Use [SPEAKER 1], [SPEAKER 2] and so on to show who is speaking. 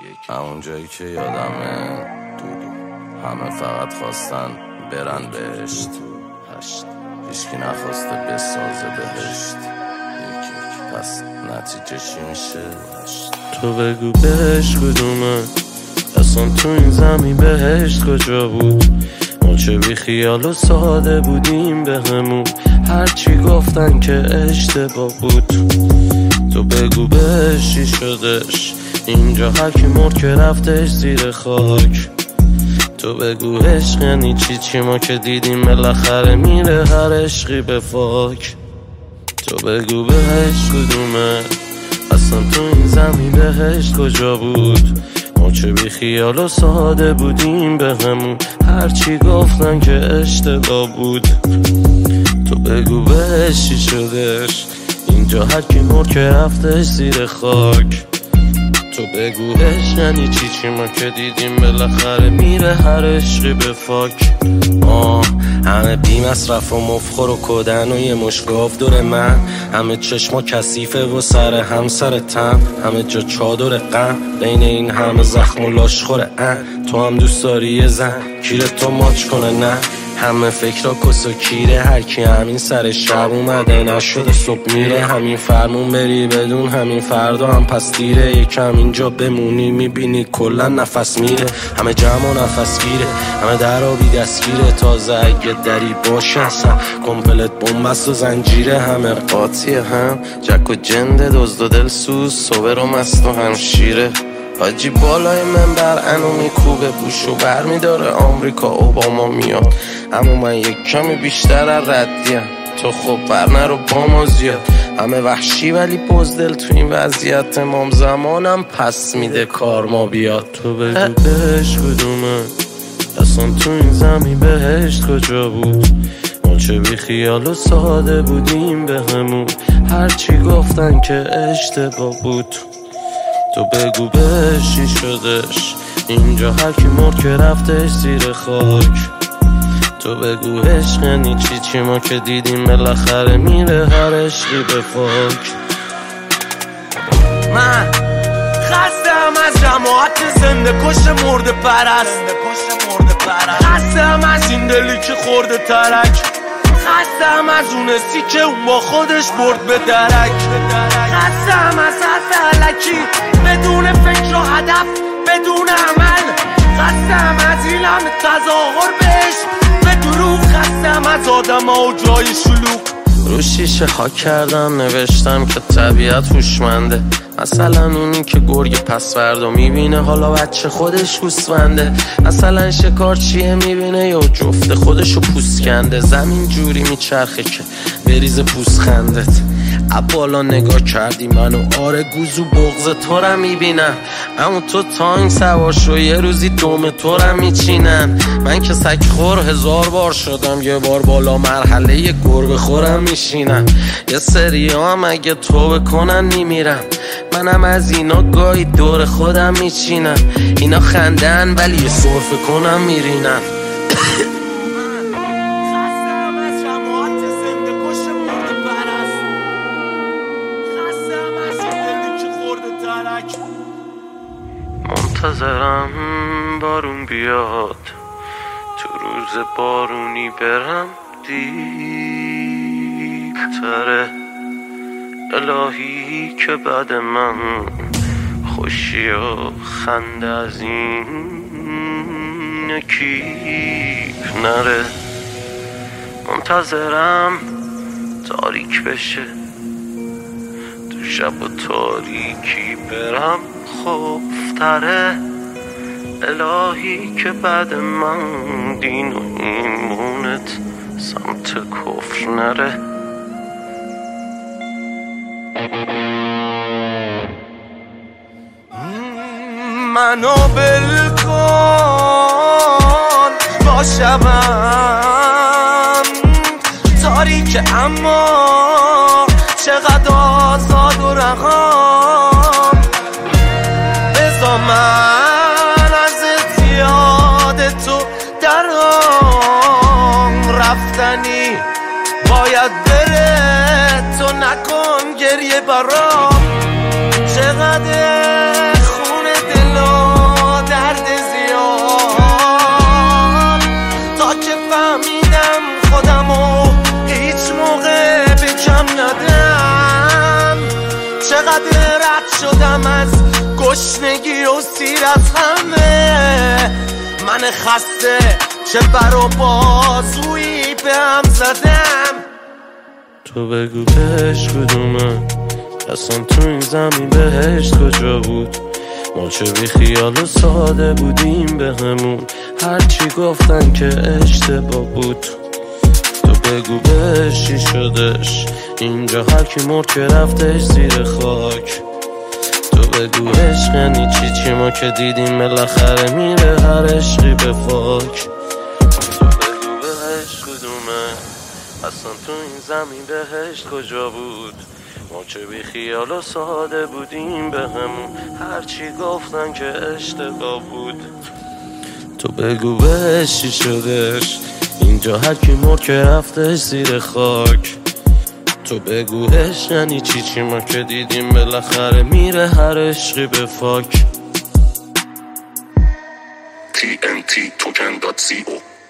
[SPEAKER 1] همون جایی که یادمه همه فقط خواستن برن بهشت، هیچکی نخواسته بسازه بهشت. پس نتیجه چی میشه؟
[SPEAKER 2] تو بگو بهشت کدومه؟ اصلا تو این زمین بهشت کجا بود؟ ما چه بی خیال و ساده بودیم به همون، هرچی گفتن که اشتباه بود. تو بگو بهشت چی شدش؟ اینجا هرکی مرد که رفتش زیر خاک. تو بگو عشق یعنی چی ما که دیدیم بالاخره میره هر عشقی به فاک. تو بگو بهشت کدومه؟ اصلا تو این زمین بهشت کجا بود؟ ما چه بی خیال و ساده بودیم به همون، هرچی گفتن که اشتباه بود. تو بگو بهشت چی شدش؟ اینجا هرکی مرد که رفتش زیر خاک. تو بگو عشق یعنی چی ما که دیدیم بالاخره میره هر عشقی به فاک.
[SPEAKER 3] همه بی مصرف و مفخور و کدن و یه مشگاف دور من، همه چشما کثیفه و سر هم سر تم، همه جا چادر غم بین این همه زخم و لاشخور تو هم دوست داری یه زن کیره تو ماچ کنه؟ نه همه فکرها کس و کیره، هرکی همین سر شب اومده نشده صبح میره، همین فرمون بری بدون همین فردا هم پس دیره، یکم اینجا بمونی میبینی کلا نفس میره، همه جمع و نفس گیره، همه درابی دستگیره، تازه اگه دری باشه اصلا کمپلت بومبست و زنجیره، همه قاطیه هم جک و جنده دزد و دلسوز صبر و مست و همشیره. حاجی بالای منبر انو میکوبه بوشو بر میداره آمریکا اوباما میاد، اما من یک کمی بیشتر از ردیم، تو خب برنرو با ما زیاد، همه وحشی ولی بزدل تو این وضعیت امام زمانم پس میده کار ما بیاد.
[SPEAKER 2] تو بگو بهشت کدومه؟ اصلا تو این زمین بهشت کجا بود؟ ما چه بی خیال و ساده بودیم به همون، هرچی گفتن که اشتباه بود. تو بگو بهشت چی شدش؟ اینجا هرکی مرد که رفتش زیر خاک. تو بگو عشق یعنی چی ما که دیدیم بالاخره میره هر عشقی به فاک.
[SPEAKER 4] من خستم از جماعت زنده کش مرده پرست، خستم از این دلی که خورده ترک، خستم از اون سی که اون با خودش برد به درک، خستم از حرف علکی بدون فکر و هدف بدون عمل، خستم از این همه تظاهر بهش به دروغ، خستم از آدم ها و جای شلوغ.
[SPEAKER 2] رو شیشه خاک کردم نوشتم که طبیعت هوشمنده، مثلا اونی که گرگ پس فردا میبینه حالا بچه خودش گوسفنده، مثلا شکارچیه میبینه یا جفت خودشو پوست کنده، زمین جوری میچرخه که بریز پوست خندت. بالا نگاه کردی منو آره گوزو بغض تو را میبینم، اما تو تانگ سوار شو یه روزی دوم تو را میچینن، من که سگ خور 1000 بار شدم یه بار بالا مرحله یه گربه خورم میشینم، یه سری هم اگه تو بکنن میمیرم، منم از اینا گاهی دور خودم میچینم، اینا خندن ولی یه صرفه کنم میرینم. منتظرم بارون بیاد، تو روز بارونی برم دیرتره، الهی که بعد من خوشی و خنده از این کیف نره، منتظرم تاریک بشه تو شب و تاریکی برم خوفتره، الهی که بعد من دین و ایمونت سمت کفر نره.
[SPEAKER 4] منو بلکن با شبم تاریک اما چقدر آزاد و رقم، بذار من از یاد تو درام رفتنی باید بره، تو نکن گریه برام، چقدر خون دلم رد شدم از گشنگی و سیر از همه. من خسته چه بر و بازویی به هم زدم.
[SPEAKER 2] تو بگو بهش کدومه اصلا تو این زمین بهشت کجا بود؟ ما چه بی خیال و ساده بودیم به همون، هرچی گفتن که اشتباه بود. تو بگو بهش چی شدش اینجا، هر کی مرد که رفتش زیر خاک. تو بگو عشق یعنی چی ما که دیدیم بالاخره میره هر عشقی به فاک. تو بگو بهش کدومه اصلا تو این زمین بهشت کجا بود؟ ما چه بی خیال و ساده بودیم به همون، هرچی گفتن که اشتباه بود. تو بگو بهش چی شدش اینجا، هر کی مرد که رفتش زیر خاک. تو بگو عشق یعنی چی ما که دیدیم بالاخره میره هر عشقی به فاک.
[SPEAKER 5] TNT توکن.co